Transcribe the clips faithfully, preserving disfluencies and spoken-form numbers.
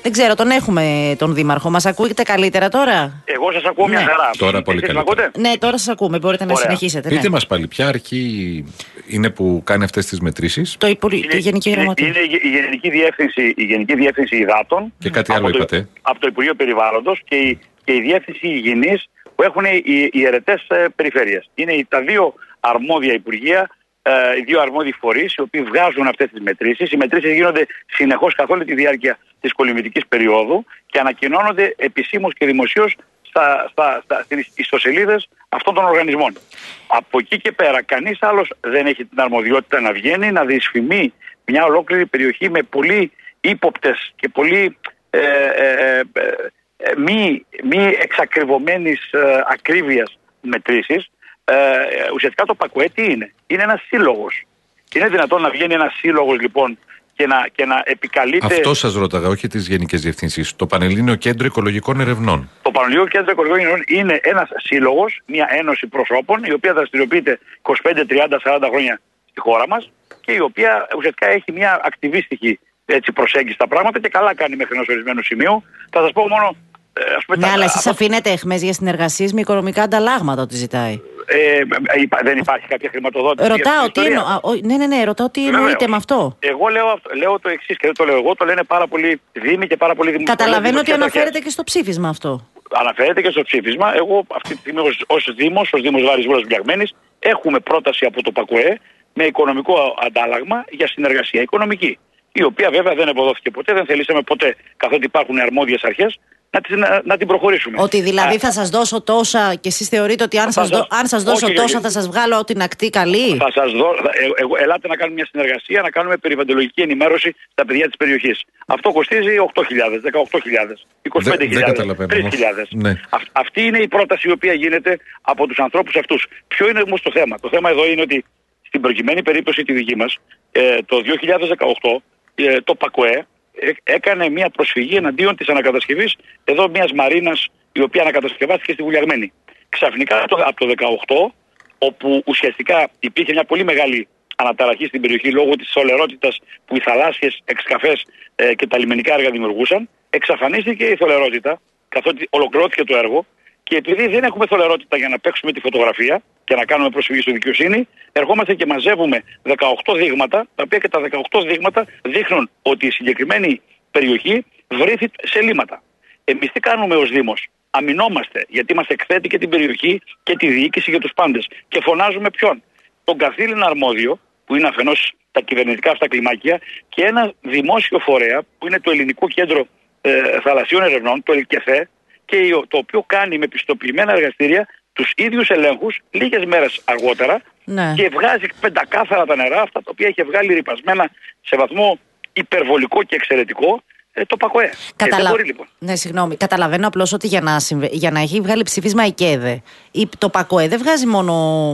Δεν ξέρω, τον έχουμε τον Δήμαρχο. Μας ακούγεται καλύτερα τώρα? Εγώ σας ακούω μια ναι. χαρά. Τώρα πολύ καλύτερα. Ναι, τώρα σας ακούμε. Μπορείτε Ωραία. να συνεχίσετε. Πείτε ναι. μας πάλι, ποια αρχή είναι που κάνει αυτές τις μετρήσεις? Το υπολοι... Είναι, τη Γενική είναι, Γραμματεία. είναι η Γενική Διεύθυνση, η Γενική Διεύθυνση Υδάτων. Και κάτι άλλο από είπατε. Το, από το Υπουργείο Περιβάλλοντος και η, και η Διεύθυνση Υγιεινής που έχουν οι, οι αιρετές ε, περιφέρειες. Είναι τα δύο αρμόδια υπουργεία, ε, οι δύο αρμόδιοι φορείς οι οποίοι βγάζουν αυτές τις μετρήσεις. Οι μετρήσεις γίνονται συνεχώς καθ' όλη τη διάρκεια της κολυμβητικής περίοδου και ανακοινώνονται επισήμως και δημοσίως στα, στα, στα, στις ιστοσελίδες αυτών των οργανισμών. Από εκεί και πέρα κανείς άλλος δεν έχει την αρμοδιότητα να βγαίνει να δυσφημεί μια ολόκληρη περιοχή με πολύ ύποπτες και πολύ ε, ε, ε, ε, μη, μη εξακριβωμένης ε, ακρίβειας μετρήσεις. Ε, ουσιαστικά το ΠΑΚΟΕ τι είναι? Είναι ένας σύλλογος. Είναι δυνατόν να βγαίνει ένας σύλλογος λοιπόν και να, και να επικαλείται... Αυτό σας ρώταγα, όχι τις Γενικές Διευθύνσεις. Το Πανελλήνιο Κέντρο Οικολογικών Ερευνών. Το Πανελλήνιο Κέντρο Οικολογικών Ερευνών είναι ένας σύλλογος, μια ένωση προσώπων, η οποία δραστηριοποιείται είκοσι πέντε, τριάντα, σαράντα χρόνια στη χώρα μας και η οποία ουσιαστικά έχει μια ακτιβίστικη έτσι, προσέγγιση στα πράγματα και καλά κάνει μέχρι ενός ορισμένου σημείου. Θα σας πω μόνο... Ε, ας πούμε, ναι, τα, αλλά εσείς αυτό... αφήνετε εχμές για συνεργασίες με οικονομικά ανταλλάγματα ότι ζητάει. Ε, υπά, δεν υπάρχει κάποια χρηματοδότηση? Ρωτάω τι εννο... Α, ο, ναι, ναι, ναι, ρωτάω τι εννοείται με αυτό. Εγώ λέω, λέω το εξής και δεν το λέω εγώ, το λένε πάρα πολλοί δήμοι και πάρα πολλοί δημοσιογράφοι. Καταλαβαίνω ότι αναφέρεται και στο ψήφισμα αυτό. Αναφέρεται και στο ψήφισμα. Εγώ αυτή τη στιγμή ως, ως Δήμος, ως Δήμος Βάρης Βόλας Μπλιαγμένης, έχουμε πρόταση από το ΠΑΚΟΕ με οικονομικό αντάλλαγμα για συνεργασία οικονομική. Η οποία βέβαια δεν αποδόθηκε ποτέ, δεν θελήσαμε ποτέ, καθότι υπάρχουν αρμόδιες αρχές, να, τις, να, να την προχωρήσουμε. Ότι δηλαδή Α, θα σας δώσω τόσα και εσείς θεωρείτε ότι αν σας, σας, δω, αν σας δώσω όχι, τόσα όχι. θα σας βγάλω την ακτή καλή. Θα σας δω, ε, ε, ελάτε να κάνουμε μια συνεργασία, να κάνουμε περιβαλλοντολογική ενημέρωση στα παιδιά της περιοχής. Αυτό κοστίζει οκτώ χιλιάδες, δεκαοκτώ χιλιάδες, είκοσι πέντε χιλιάδες, τρεις χιλιάδες. Ναι. Αυ, αυτή είναι η πρόταση η οποία γίνεται από τους ανθρώπους αυτούς. Ποιο είναι όμως το θέμα? Το θέμα εδώ είναι ότι στην προκειμένη περίπτωση τη δική μας, ε, το δύο χιλιάδες δεκαοκτώ ε, το ΠΑΚΟΕ έκανε μια προσφυγή εναντίον της ανακατασκευής εδώ μιας μαρίνας η οποία ανακατασκευάστηκε στη Βουλιαγμένη. Ξαφνικά από το, από το δεκαοκτώ, όπου ουσιαστικά υπήρχε μια πολύ μεγάλη αναταραχή στην περιοχή λόγω της θολερότητας που οι θαλάσσιες εξκαφές ε, και τα λιμενικά έργα δημιουργούσαν, εξαφανίστηκε η θολερότητα καθότι ολοκληρώθηκε το έργο. Και επειδή δεν έχουμε θολερότητα για να παίξουμε τη φωτογραφία και να κάνουμε προσφυγή στη δικαιοσύνη, ερχόμαστε και μαζεύουμε δεκαοκτώ δείγματα, τα οποία και τα δεκαοκτώ δείγματα δείχνουν ότι η συγκεκριμένη περιοχή βρήθη σε λίμματα. Εμείς τι κάνουμε ως Δήμος? Αμυνόμαστε, γιατί μας εκθέτει και την περιοχή και τη διοίκηση για τους πάντες. Και φωνάζουμε ποιον? Τον καθήλυνα αρμόδιο, που είναι αφενός τα κυβερνητικά αυτά κλιμάκια, και ένα δημόσιο φορέα, που είναι το Ελληνικό Κέντρο ε, Θαλασσίων Ερευνών, το ΕΛΚΕΘΕ, και το οποίο κάνει με πιστοποιημένα εργαστήρια τους ίδιους ελέγχους λίγες μέρες αργότερα, ναι, και βγάζει πεντακάθαρα τα νερά, αυτά τα οποία έχει βγάλει ρυπασμένα σε βαθμό υπερβολικό και εξαιρετικό ε, το ΠΑΚΟΕ. Καταλα... μπορεί, λοιπόν. Ναι, συγγνώμη. Καταλαβαίνω απλώς ότι για να, συμβε... για να έχει βγάλει ψήφισμα η ΚΕΔΕ, η... το ΠΑΚΟΕ δεν βγάζει μόνο.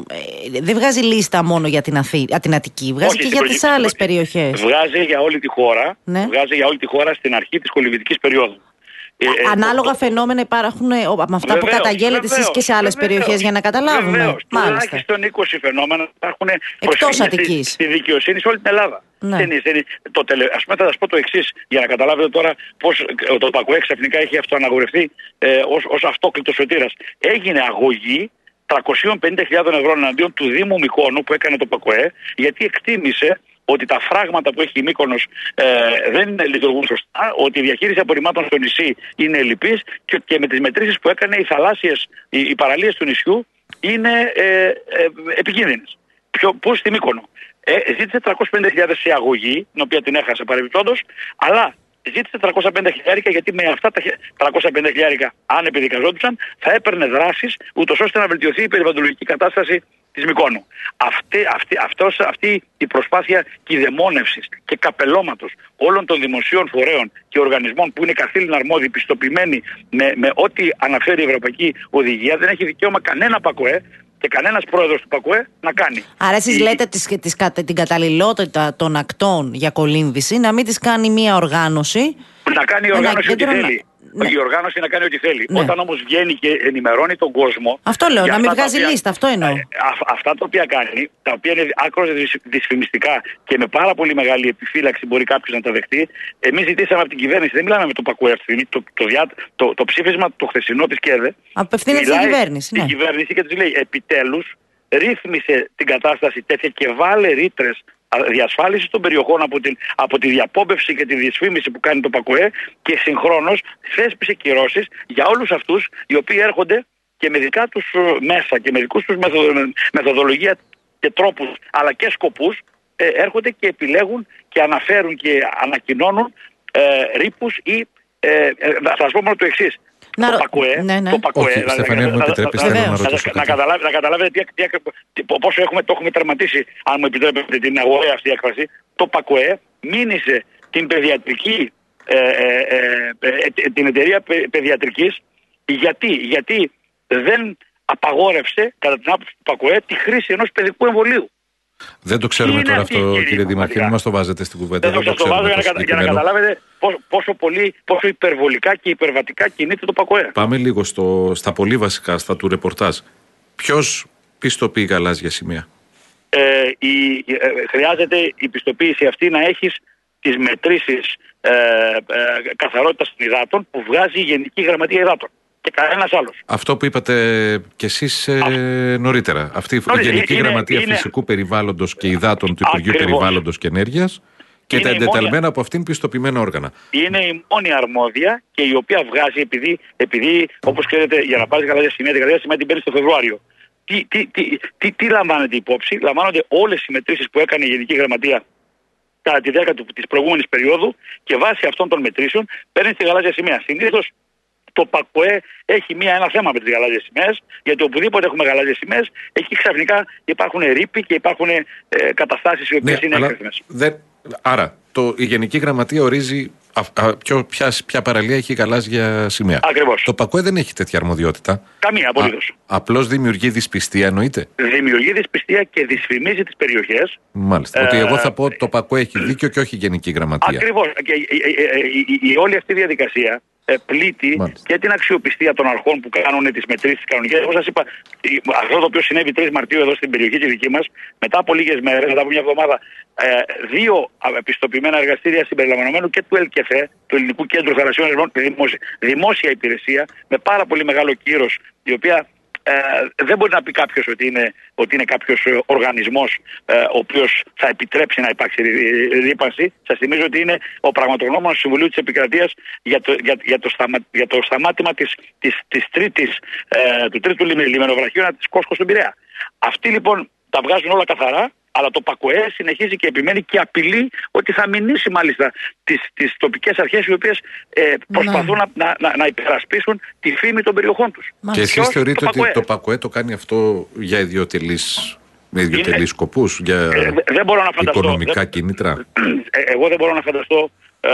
Ε, δεν βγάζει λίστα μόνο για την, Αθή... για την Αττική, βγάζει όχι, και για τις άλλες περιοχές. Βγάζει για όλη τη χώρα, ναι, βγάζει για όλη τη χώρα στην αρχή της κολυμβητικής περίοδου. Ε, ε, Ανάλογα το... φαινόμενα υπάρχουν με αυτά βεβαίως, που καταγγέλλετε εσείς και σε άλλες βεβαίως, περιοχές για να καταλάβουμε. Βεβαίως, τουλάχιστον είκοσι φαινόμενα υπάρχουν εκτός Αττικής στη δικαιοσύνη σε όλη την Ελλάδα. Ναι. Δεν, δεν, το τελε... Ας πούμε θα σας πω το εξής για να καταλάβετε τώρα πώς το ΠΑΚΟΕ ξαφνικά έχει αυτοαναγορευτεί ε, ως, ως αυτόκλητος σωτήρας. Έγινε αγωγή τριακόσιες πενήντα χιλιάδες ευρώ εναντίον του Δήμου Μυκόνου που έκανε το ΠΑΚΟΕ, γιατί εκτίμησε ότι τα φράγματα που έχει η Μύκονος ε, δεν λειτουργούν σωστά, ότι η διαχείριση απορριμμάτων στο νησί είναι ελλειπής και, και με τις μετρήσεις που έκανε οι θαλάσσιες, οι, οι παραλίες του νησιού είναι ε, ε, επικίνδυνες. Πώς στη Μύκονο? Ε, ζήτησε τριακόσιες πενήντα χιλιάδες σε αγωγή, την οποία την έχασε παρεμπιπτόντως, αλλά ζήτησε τριακόσια πενήντα χιλιάρικα γιατί με αυτά τα τριακόσια πενήντα χιλιάρικα, αν επιδικαζόντουσαν, θα έπαιρνε δράσεις ούτως ώστε να βελτιωθεί η περιβαλλοντολογική κατάσταση της Μυκόνου. Αυτή, αυτή, αυτός, αυτή η προσπάθεια κηδεμόνευσης και καπελώματος όλων των δημοσίων φορέων και οργανισμών που είναι καθήλυνα αρμόδιοι, πιστοποιημένοι με, με ό,τι αναφέρει η Ευρωπαϊκή Οδηγία, δεν έχει δικαίωμα κανένα ΠΑΚΟΕ και κανένας πρόεδρος του ΠΑΚΟΕ να κάνει. Άρα εσείς η... λέτε τις, τις, την καταλληλότητα των ακτών για κολύμβηση να μην τις κάνει μία οργάνωση. Να κάνει η οργάνωση ό,τι θέλει. Ναι. η οργάνωση να κάνει ό,τι θέλει. Ναι. Όταν όμως βγαίνει και ενημερώνει τον κόσμο. Αυτό λέω, να μην βγάζει οποία, λίστα, αυτό εννοώ. α, αυτά τα οποία κάνει, τα οποία είναι άκρως δυσφημιστικά και με πάρα πολύ μεγάλη επιφύλαξη μπορεί κάποιος να τα δεχτεί. Εμείς ζητήσαμε από την κυβέρνηση, δεν μιλάμε με το ΠΑΚΟΕ αυτή τη στιγμή, το, το, το, το, το ψήφισμα το χθεσινό της ΚΕΔΕ. Απευθύνεται στην κυβέρνηση. Στην ναι. κυβέρνηση και της λέει επιτέλους ρύθμισε την κατάσταση τέτοια και βάλε ρήτρες διασφάλιση των περιοχών από, την, από τη διαπόμπευση και τη δυσφήμιση που κάνει το ΠΑΚΟΕ και συγχρόνως θέσπισε κυρώσεις για όλους αυτούς οι οποίοι έρχονται και με δικά τους μέσα και με δικούς τους μεθοδολογία και τρόπους αλλά και σκοπούς ε, έρχονται και επιλέγουν και αναφέρουν και ανακοινώνουν ε, ρήπους ή ε, ε, θα σας πω μόνο το εξής. Να... Το ΠΑΚΟΕ, ναι, ναι. το ΠΑΚΟΕ, Όχι, να, Στεφανία, μου επιτρέπεις, να, θέλω να, να ρωτήσω να, καταλάβετε, να καταλάβετε τι, τι, τι, πόσο έχουμε, το έχουμε τερματίσει, αν μου επιτρέπετε την αγοραία αυτή η έκφραση. Το ΠΑΚΟΕ μήνυσε την παιδιατρική, ε, ε, ε, ε, την εταιρεία παιδιατρικής, γιατί, γιατί δεν απαγόρευσε, κατά την άποψη του ΠΑΚΟΕ, τη χρήση ενός παιδικού εμβολίου. Δεν το ξέρουμε τώρα αυτό, κύριε, κύριε Δήμαρχε, μην μας το βάζετε στην κουβέντα. Δεν, δεν το, το βάζω για να, κατα... για να καταλάβετε πόσο, πόσο, πολύ, πόσο υπερβολικά και υπερβατικά κινείται το ΠΑΚΟΕ. Πάμε λίγο στο, στα πολύ βασικά, στα του ρεπορτάζ. Ποιος πιστοποιεί γαλάζια σημαία? Ε, η, ε, χρειάζεται η πιστοποίηση αυτή να έχεις τις μετρήσεις ε, ε, καθαρότητας των υδάτων που βγάζει η Γενική Γραμματεία Υδάτων. Και κανένας άλλος. Αυτό που είπατε κι εσείς ε, νωρίτερα. Αυτή η Νωρίτερα, Γενική είναι, Γραμματεία είναι... Φυσικού Περιβάλλοντος και Υδάτων του Υπουργείου Ακριβώς. Περιβάλλοντος και Ενέργειας και Είναι τα εντεταλμένα μόνη... από αυτήν πιστοποιημένα όργανα. Είναι η μόνη αρμόδια και η οποία βγάζει, επειδή, επειδή όπως ξέρετε, για να πάρεις γαλάζια σημαία, την γαλάζια σημαία την παίρνεις το Φεβρουάριο. Τι, τι, τι, τι, τι λαμβάνεται υπόψη? Λαμβάνονται όλες οι μετρήσεις που έκανε η Γενική Γραμματεία κατά τη διάρκεια της προηγούμενης περίοδου και βάσει αυτών των μετρήσεων παίρνει τη γαλάζια σημαία. Συνήθως το ΠΑΚΟΕ έχει μία, ένα θέμα με τις γαλάζιες σημαίες, γιατί οπουδήποτε έχουμε γαλάζιες σημαίες, εκεί ξαφνικά υπάρχουν ρήποι και υπάρχουν ε, καταστάσεις οι οποίες Ναι, είναι αλλά έκρηθμες. δεν... Άρα, το, η Γενική Γραμματεία ορίζει α, α, ποιο, ποια, ποια παραλία έχει γαλάζια σημαία. Ακριβώς. Το ΠΑΚΟΕ δεν έχει τέτοια αρμοδιότητα. Καμία απολύτως. Απλώς δημιουργεί δυσπιστία, εννοείται. Δημιουργεί δυσπιστία και δυσφημίζει τις περιοχές. Μάλιστα. Ε, ότι εγώ θα πω ότι το ΠΑΚΟΕ έχει δίκιο και όχι η Γενική Γραμματεία. Ακριβώς. Και η, η, η, η, η όλη αυτή η διαδικασία ε, πλήττει Μάλιστα. και την αξιοπιστία των αρχών που κάνουν τις μετρήσεις κανονικές. Όπως σας είπα, αυτό το οποίο συνέβη τρεις Μαρτίου εδώ στην περιοχή τη δική μας, μετά από λίγες μέρες, μετά από μια εβδομάδα, ε, δύο επιστοποιημένα εργαστήρια συμπεριλαμβανομένου και του ΕΛΚΕΘΕ, του Ελληνικού Κέντρου Θαλασσίων Ερευνών, δημόσια, δημόσια υπηρεσία, με πάρα πολύ μεγάλο κύρος, η οποία Ε, δεν μπορεί να πει κάποιος ότι είναι, ότι είναι κάποιος οργανισμός ε, ο οποίος θα επιτρέψει να υπάρξει ρύπανση. Σας θυμίζω ότι είναι ο πραγματογνώμονας του Συμβουλίου της Επικρατείας για το, για, για το, σταμα, για το σταμάτημα της, της, της τρίτης, ε, του τρίτου λιμενοβραχίου της Κόσκος στον Πειραιά. Αυτοί λοιπόν τα βγάζουν όλα καθαρά. Αλλά το ΠΑΚΟΕ συνεχίζει και επιμένει και απειλεί ότι θα μηνύσει μάλιστα τις, τις τοπικές αρχές οι οποίες ε, προσπαθούν να, να, να, να υπερασπίσουν τη φήμη των περιοχών τους. Και εσείς θεωρείτε το ότι ΠΑΚΟΕ. το ΠΑΚΟΕ το κάνει αυτό για ιδιωτελείς, με ιδιωτελείς σκοπούς, για ε, δεν μπορώ να φανταστώ, οικονομικά δεν, κίνητρα? Ε, εγώ δεν μπορώ να φανταστώ ε, ε,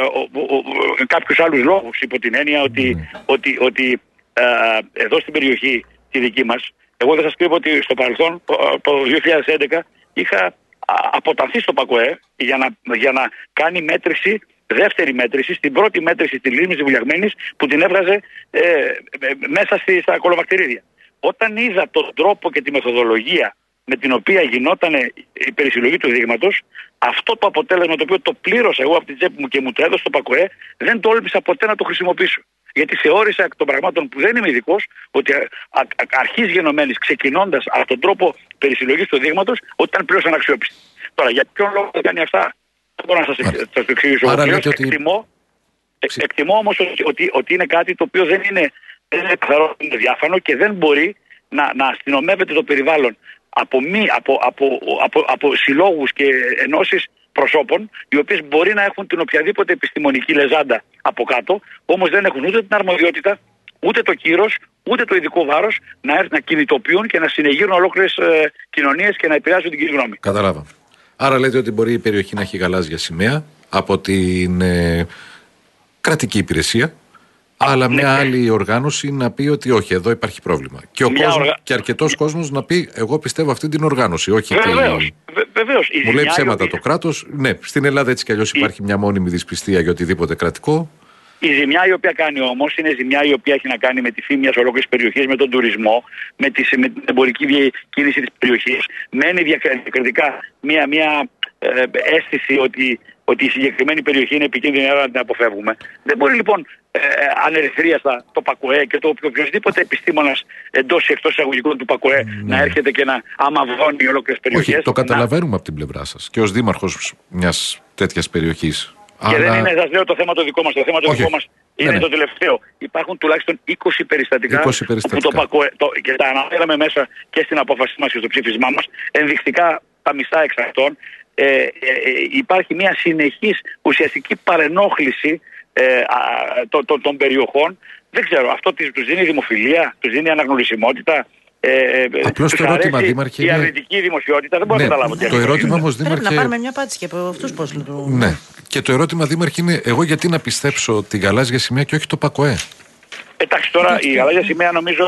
ε, κάποιους άλλους λόγους, υπό την έννοια ότι, mm. ότι, ότι ε, εδώ στην περιοχή τη δική μας, εγώ δεν σας κρύβω ότι στο παρελθόν, το δύο χιλιάδες έντεκα, είχα αποτανθεί στο ΠΑΚΟΕ για να, για να κάνει μέτρηση, δεύτερη μέτρηση, στην πρώτη μέτρηση στη λίμνη της Βουλιαγμένης που την έβγαζε ε, μέσα στη, στα κολοβακτηρίδια. Όταν είδα τον τρόπο και τη μεθοδολογία με την οποία γινόταν η περισυλλογή του δείγματος, αυτό το αποτέλεσμα το οποίο το πλήρωσα εγώ από την τσέπη μου και μου το έδωσε το ΠΑΚΟΕ, δεν τόλμησα ποτέ να το χρησιμοποιήσω. Γιατί θεώρησα εκ των πραγμάτων που δεν είμαι ειδικός, ότι αρχής γενομένης, ξεκινώντας από τον τρόπο περισυλλογής του δείγματος, ότι ήταν πλήρως αναξιόπιστη. Τώρα, για ποιον λόγο δεν κάνει αυτά, δεν μπορώ να σας, σας το εξηγήσω. Άρα, ότι... εκτιμώ, εκτιμώ όμως ότι, ότι, ότι είναι κάτι το οποίο δεν είναι, δεν είναι καθαρό, είναι διάφανο και δεν μπορεί να, να αστυνομεύεται το περιβάλλον από, μη, από, από, από, από συλλόγους και ενώσεις προσώπων, οι οποίες μπορεί να έχουν την οποιαδήποτε επιστημονική λεζάντα από κάτω, όμως δεν έχουν ούτε την αρμοδιότητα, ούτε το κύρος, ούτε το ειδικό βάρος να έρθουν να κινητοποιούν και να συνεγείρουν ολόκληρες ε, κοινωνίες και να επηρεάζουν την κοινή γνώμη. Καταλάβαμε. Άρα λέτε ότι μπορεί η περιοχή να έχει γαλάζια σημαία από την ε, κρατική υπηρεσία, αλλά ναι, μια άλλη οργάνωση να πει ότι όχι, εδώ υπάρχει πρόβλημα. Και, ο κόσμος, οργα... και αρκετός κόσμος να πει εγώ πιστεύω αυτή την οργάνωση, όχι βεβαίως, και... Βε, βεβαίως. Μου λέει ψέματα το κράτος. Ναι, στην Ελλάδα έτσι κι αλλιώς υπάρχει μια μόνιμη δυσπιστία για οτιδήποτε κρατικό. Η ζημιά η οποία κάνει όμως είναι ζημιά η οποία έχει να κάνει με τη φήμη μιας ολόκληρης περιοχής, με τον τουρισμό, με, τις, με την εμπορική κίνηση της περιοχής. Μένει διακριτικά μια, μια ε, αίσθηση ότι, ότι η συγκεκριμένη περιοχή είναι επικίνδυνη, άρα να την αποφεύγουμε. Δεν μπορεί λοιπόν ε, ανερυθρίαστα το ΠΑΚΟΕ και το οποιοδήποτε επιστήμονας εντός ή εκτός εισαγωγικών του ΠΑΚΟΕ mm. να έρχεται και να αμαυρώνει ολόκληρες περιοχές. Όχι, το καταλαβαίνουμε να... από την πλευρά σας και ως δήμαρχος μιας τέτοιας περιοχής. Και αλλά... δεν είναι, σας λέω, το θέμα το δικό μας. Το θέμα το Όχι. δικό μας είναι ναι, το τελευταίο. Υπάρχουν τουλάχιστον είκοσι περιστατικά, είκοσι περιστατικά. που το ΠΑΚΟΕ, το, και τα αναφέραμε μέσα και στην απόφαση μας και στο ψήφισμά μας, ενδεικτικά τα μισά εξ αυτών. Ε, ε, ε, υπάρχει μια συνεχής ουσιαστική παρενόχληση ε, α, το, το, των περιοχών. Δεν ξέρω, αυτό τους δίνει δημοφιλία, τους δίνει αναγνωρισιμότητα. Ε, Απλώς το ερώτημα, Δήμαρχε. Η αρνητική δημοσιότητα δεν μπορώ ναι, να καταλάβω. Το ερώτημα όμως, Δήμαρχε. Πρέπει να πάρουμε μια απάντηση και από αυτούς πώς λειτουργούν. Ναι. Και το ερώτημα, Δήμαρχε, είναι εγώ γιατί να πιστέψω την γαλάζια σημαία και όχι το ΠΑΚΟΕ. Εντάξει, τώρα η γαλάζια σημαία νομίζω.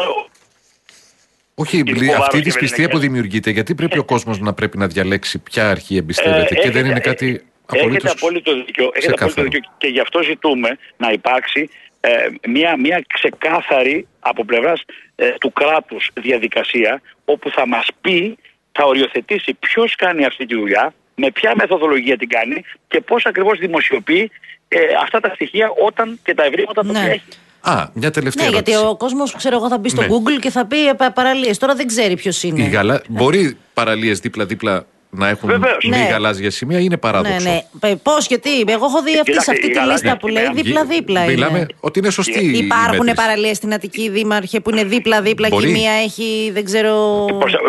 Όχι, αυτή η δυσπιστία που δημιουργείται, γιατί πρέπει ο κόσμος να πρέπει να διαλέξει ποια αρχή εμπιστεύεται ε, και έχετε, δεν είναι κάτι απολύτως. Έχετε απόλυτο δίκιο. Έχετε απόλυτο δίκιο και γι' αυτό ζητούμε να υπάρξει ε, μια, μια ξεκάθαρη από πλευράς ε, του κράτους διαδικασία, όπου θα μας πει, θα οριοθετήσει ποιος κάνει αυτή τη δουλειά, με ποια μεθοδολογία την κάνει και πώς ακριβώς δημοσιοποιεί ε, αυτά τα στοιχεία όταν και τα ευρήματα ναι. που έχει. Α, μια τελευταία ναι, ερώτηση. γιατί ο κόσμος, ξέρω εγώ, θα μπει στο ναι. Google και θα πει ε, παραλίες. Τώρα δεν ξέρει ποιος είναι. Η γαλα... ναι. Μπορεί παραλίες δίπλα-δίπλα να έχουν Βεβαίως. μη ναι. γαλάζια σημεία, είναι παράδοξο. Ναι, ναι. Πώς, γιατί, εγώ έχω δει αυτή, σε αυτή τη λίστα που λέει δίπλα-δίπλα. Μιλάμε είναι. ότι είναι σωστή η Υπάρχουν παραλίες στην Αττική, Δήμαρχε, που είναι δίπλα-δίπλα και η μία έχει, δεν ξέρω.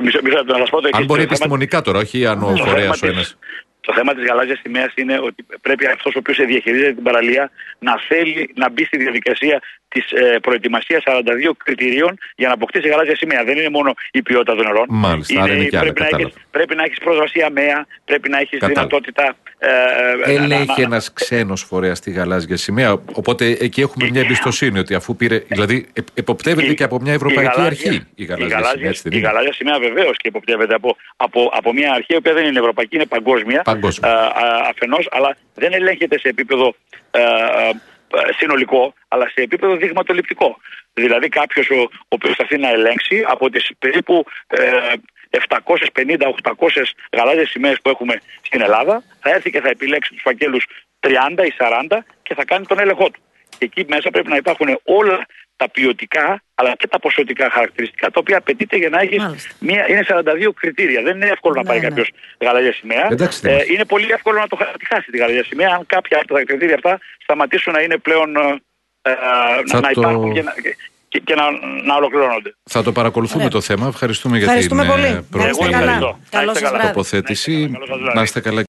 Αν μπορεί επιστημονικά τώρα, όχι αν ο φορέας ο ένας. Το θέμα της γαλάζιας σημαίας είναι ότι πρέπει αυτός ο οποίος διαχειρίζεται την παραλία να θέλει να μπει στη διαδικασία της ε, προετοιμασίας σαράντα δύο κριτηρίων για να αποκτήσει γαλάζια σημαία. Δεν είναι μόνο η ποιότητα των νερών. Μάλιστα, είναι, είναι και πρέπει, άλλα, να έχεις, πρέπει να έχεις πρόσβαση αμαία, πρέπει να έχεις κατάλαβα. δυνατότητα. Ε, Ελέγχει να, ένας ξένος φορέας τη γαλάζια σημαία. Οπότε εκεί έχουμε μια εμπιστοσύνη ότι αφού πήρε. Δηλαδή εποπτεύεται η, και από μια ευρωπαϊκή η γαλάζια, αρχή η γαλάζια, η γαλάζια σημαία. Έτσι, η γαλάζια σημαία βεβαίως και εποπτεύεται από, από, από μια αρχή η οποία δεν είναι ευρωπαϊκή, είναι παγκόσμια. παγκόσμια. Α, α, αφενός, αλλά δεν ελέγχεται σε επίπεδο α, α, συνολικό, αλλά σε επίπεδο δειγματοληπτικό. Δηλαδή κάποιος ο, ο οποίος θα θέλει να ελέγξει από τις περίπου ε, επτακόσιες πενήντα οχτακόσιες γαλάζιες σημαίες που έχουμε στην Ελλάδα, θα έρθει και θα επιλέξει τους φακέλους τριάντα ή σαράντα και θα κάνει τον έλεγχό του. Και εκεί μέσα πρέπει να υπάρχουν όλα τα ποιοτικά αλλά και τα ποσοτικά χαρακτηριστικά, τα οποία απαιτείται για να έχει μία. Είναι σαράντα δύο κριτήρια. Δεν είναι εύκολο ναι, να πάρει ναι. κάποιος γαλάζια σημαία. Εντάξει, ε, είναι πολύ εύκολο να το χάσει τη γαλάζια σημαία, αν κάποια από τα κριτήρια αυτά σταματήσουν να είναι πλέον. Ε, να, να υπάρχουν και να, και, και να, να ολοκληρώνονται. Θα το παρακολουθούμε ναι. το θέμα. Ευχαριστούμε, Ευχαριστούμε για την πολύ. πρώτη τοποθέτηση. Να είστε καλά.